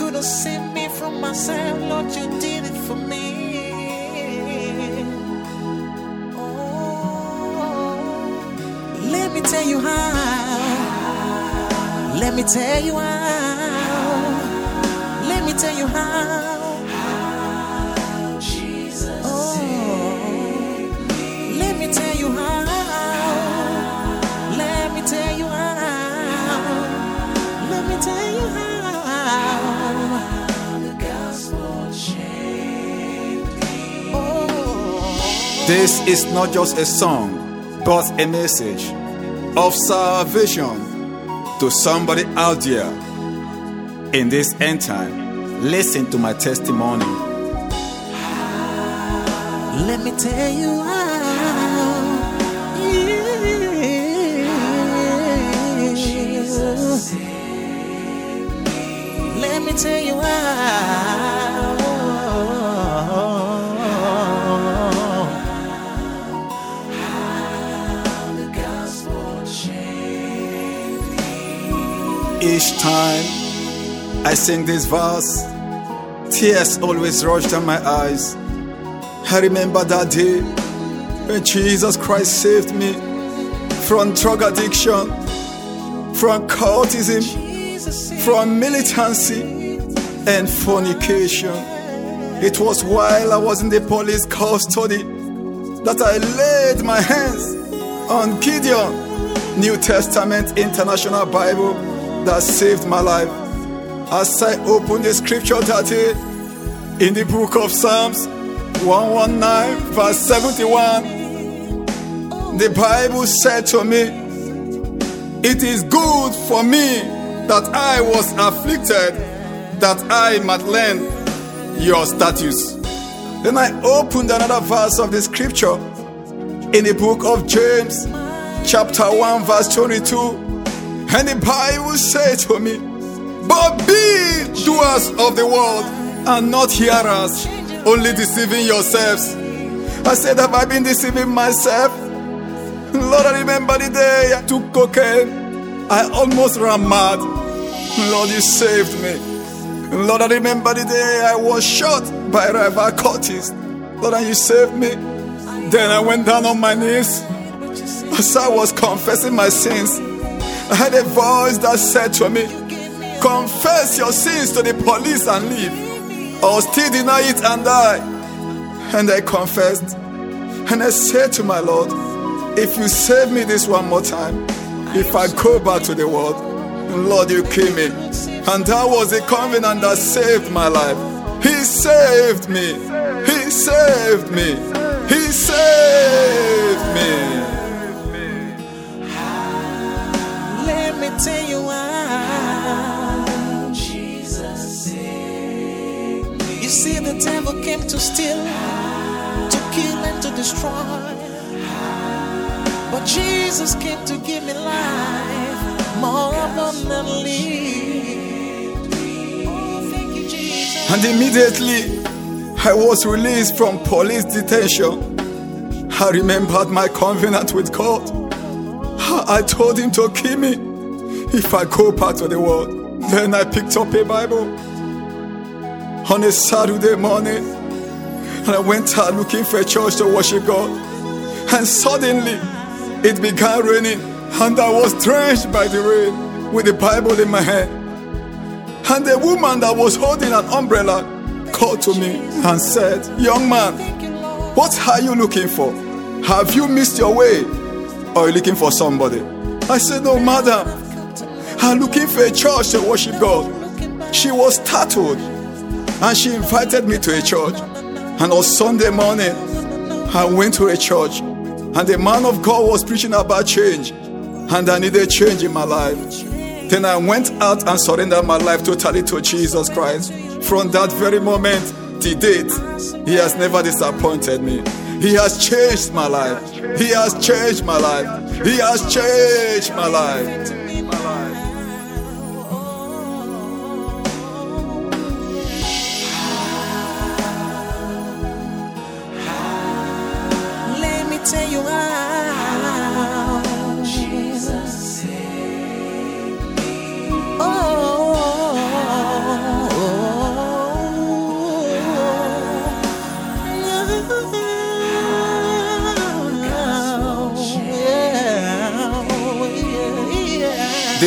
couldn't save me from myself, Lord, you did it for me. Let me tell you how. Let me tell you how. Let me tell you how. Jesus saved me. Let me tell you how. Let me tell you how. Let me tell you how. The gospel changed me. This is not just a song, but a message of salvation to somebody out there in this end time. Listen to my testimony. Let me tell you how. Jesus saved me. Let me tell you how. The gospel changed me. Each time I sing this verse, tears always rush down my eyes. I remember that day when Jesus Christ saved me from drug addiction, from cultism, from militancy and fornication. It was while I was in the police custody that I laid my hands on Gideon, New Testament International Bible, that saved my life. As I opened the scripture that day in the book of Psalms 119 verse 71, the Bible said to me, "It is good for me that I was afflicted, that I might learn your statutes." Then I opened another verse of the scripture in the book of James chapter 1 verse 22, and the Bible said to me, "But be doers of the word and not hearers, only deceiving yourselves." I said, have I been deceiving myself? Lord, I remember the day I took cocaine. I almost ran mad. Lord, you saved me. Lord, I remember the day I was shot by a rival cultist. Lord, and you saved me. Then I went down on my knees as I was confessing my sins. I had a voice that said to me, "Confess your sins to the police and leave, or still deny it and die." And I confessed, and I said to my Lord, if you save me this one more time, if I go back to the world, Lord, you kill me. And that was the covenant that saved my life. He saved me. He saved me. He saved me. Let me tell you how. Jesus saved me. You see, the devil came to steal, to kill and to destroy, but Jesus came to give me life more abundantly. Oh, thank you, Jesus. And immediately I was released from police detention. I remembered my covenant with God. I told him to kill me if I go back to the world. Then I picked up a Bible on a Saturday morning, and I went out looking for a church to worship God. And suddenly it began raining, and I was drenched by the rain with the Bible in my hand. And the woman that was holding an umbrella called to me and said, "Young man, what are you looking for? Have you missed your way? Or are you looking for somebody?" I said, "No, madam, I'm looking for a church to worship God." She was startled, and she invited me to a church. And on Sunday morning, I went to a church, and the man of God was preaching about change, and I needed change in my life. Then I went out and surrendered my life totally to Jesus Christ. From that very moment to date, He has never disappointed me. He has changed my life. He has changed my life. He has changed my life. Tell you how Jesus saved me. Oh,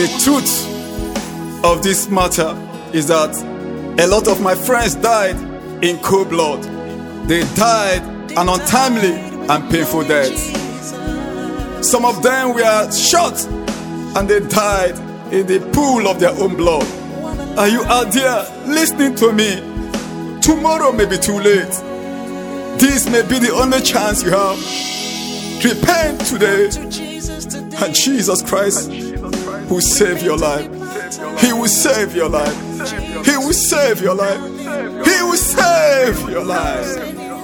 The truth of this matter is that a lot of my friends died in cold blood. They died an untimely and painful death. Some of them were shot and they died in the pool of their own blood. Are you out there listening to me? Tomorrow may be too late. This may be the only chance you have. Repent today, and Jesus Christ will save your life. He will save your life. He will save your life. He will save your life.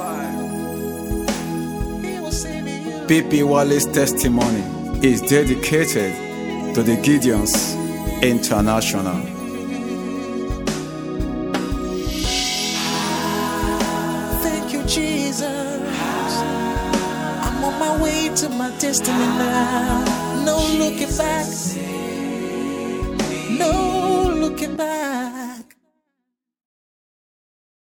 P.P. Wallis' testimony is dedicated to the Gideons International. Thank you, Jesus. I'm on my way to my destiny now. No looking back. No looking back.